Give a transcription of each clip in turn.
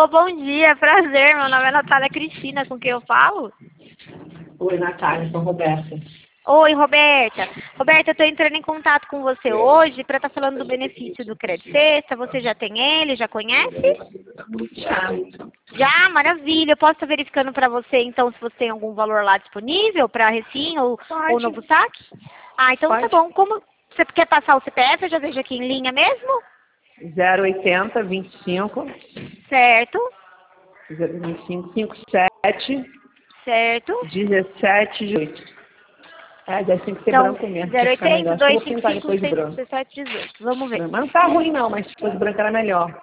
bom dia, prazer. Meu nome é Natália Cristina, com quem eu falo? Oi, Natália, sou Roberta. Oi, Roberta. Roberta, eu estou entrando em contato com você hoje para estar falando do benefício do Crédito Sexta. Você já tem ele? Já conhece? Já. Já? Maravilha. Eu posso estar verificando para você, então, se você tem algum valor lá disponível para Recim ou novo saque? Ah, então tá Pode. bom. Como você quer passar o CPF? Eu já vejo aqui em linha mesmo? 080 25 Certo. 025 57 Certo. 17 18. É, deve ter que ser Então, branco mesmo, pra ficar 080, melhor. Acho que eu vou pintar 255, depois de branco. 117, 18. Vamos ver. Mas não tá ruim não, mas se fosse branco era melhor.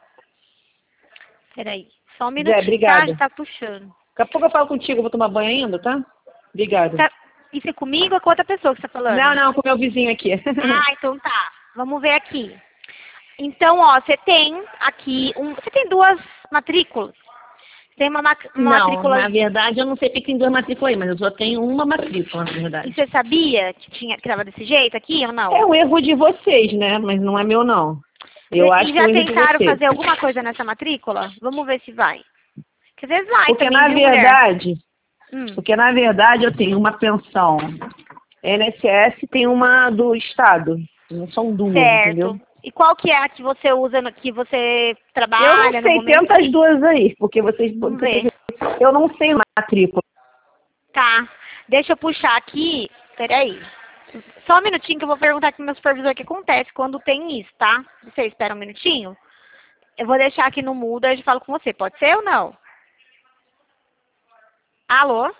Peraí. Só um Zé, minutinho, tá? obrigada. Já tá puxando. Daqui a pouco eu falo contigo, eu vou tomar banho ainda, tá? Obrigada. Tá. Isso é comigo ou com outra pessoa que você tá falando? Não, com o meu vizinho aqui. Ah, então tá. Vamos ver aqui. Então, ó, você tem aqui você tem duas matrículas. Tem uma Não, matrícula. na verdade eu não sei porque tem duas matrículas aí, mas eu só tenho uma matrícula, na verdade. E você sabia que tava desse jeito aqui ou não? É um erro de vocês, né? Mas não é meu, não. Eu acho E que é já um erro de tentaram vocês. fazer alguma coisa nessa matrícula? Vamos ver se vai. Porque às vezes vai Porque também, na viu, mulher? verdade, Hum. porque na verdade eu tenho uma pensão INSS, tem uma do Estado. Não são duas, entendeu? Certo. E qual que é a que você usa, que você Eu trabalha não no sei, momento? tenta as duas aí, porque vocês. Vamos ver. Eu não sei matrícula. Tá. Deixa eu puxar aqui. Peraí. Só um minutinho que eu vou perguntar aqui pro meu supervisor o que acontece quando tem isso, tá? Você espera um minutinho? Eu vou deixar aqui no mudo, aí eu falo com você. Pode ser ou não? Alô?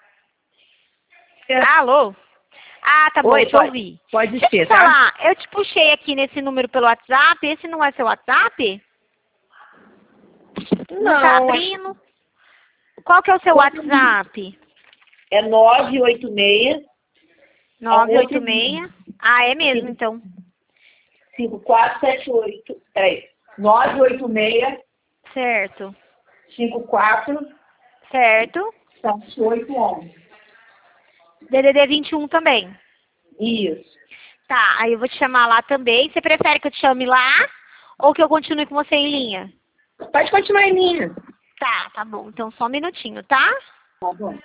Alô? Ah, tá bom, Oi, deixa eu ouvir. pode Deixa eu ser, te tá? falar, eu te puxei aqui nesse número pelo WhatsApp, esse não é seu WhatsApp? Não tá Não, abrindo? Qual que é o seu WhatsApp? é 986 986. Ah, é mesmo, então. 5478. Peraí. 986 Certo. 54 Certo. 7811. DDD 21 também. Isso. Tá, aí eu vou te chamar lá também. Você prefere que eu te chame lá ou que eu continue com você em linha? Pode continuar em linha. Tá bom. Então só um minutinho, tá? Tá bom.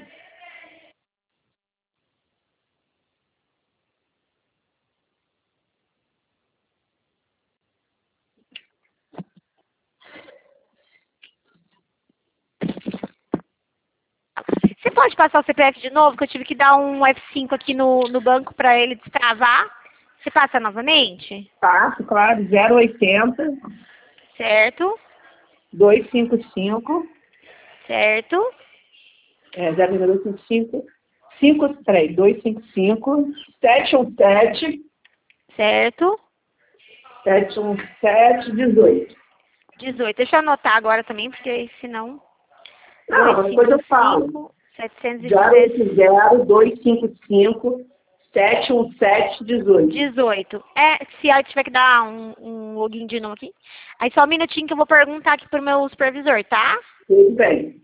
Você pode passar o CPF de novo, que eu tive que dar um F5 aqui no banco para ele destravar. Você passa novamente? Passo, claro. 080 Certo, 255. certo, 0,255. 255 717 certo. 717 18. 18. Deixa eu anotar agora também, porque senão... Não, depois eu falo. 713. 080 255 717 18. 18. Se aí tiver que dar um login de novo aqui. Aí só um minutinho que eu vou perguntar aqui pro meu supervisor, tá? Tudo bem.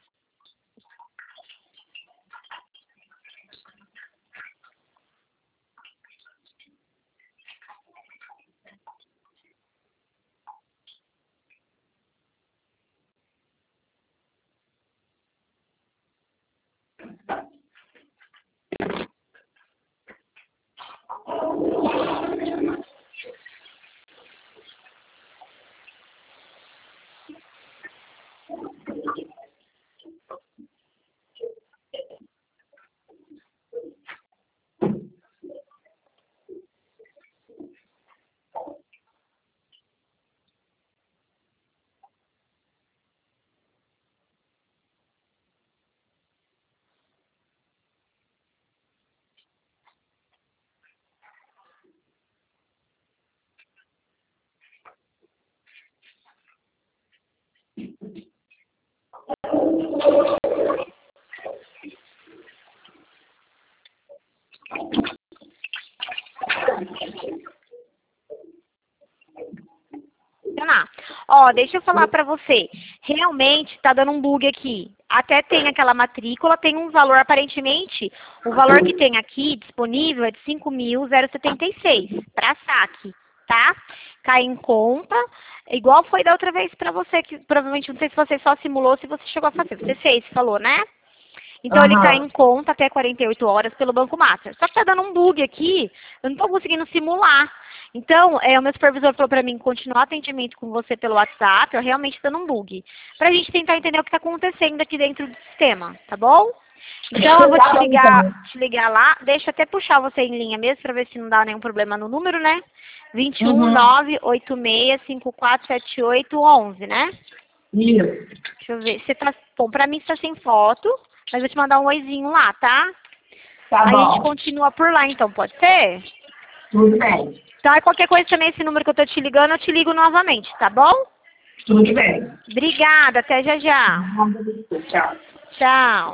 Funcionar. Ó, deixa eu falar pra você. Realmente tá dando um bug aqui. Até tem aquela matrícula, tem um valor, aparentemente, o valor que tem aqui disponível é de 5.076 para saque. tá? Cai em conta, igual foi da outra vez pra você, que provavelmente, não sei se você só simulou, se você chegou a fazer. Você fez, falou, né? Então ele cai em conta até 48 horas pelo Banco Master. Só que tá dando um bug aqui, eu não tô conseguindo simular. Então, o meu supervisor falou pra mim continuar atendimento com você pelo WhatsApp, eu realmente dando um bug. Pra gente tentar entender o que tá acontecendo aqui dentro do sistema, tá bom? Então eu vou te ligar lá, deixa eu até puxar você em linha mesmo, pra ver se não dá nenhum problema no número, né? 21986547811, né? Isso. Deixa eu ver, você tá, bom, pra mim você tá sem foto, mas vou te mandar um oizinho lá, tá? Tá A gente bom. continua por lá então, pode ser? Tudo bem. Tá, e qualquer coisa também, esse número que eu tô te ligando, eu te ligo novamente, tá bom? Tudo bem. Obrigada, até já já. Tchau. Tchau.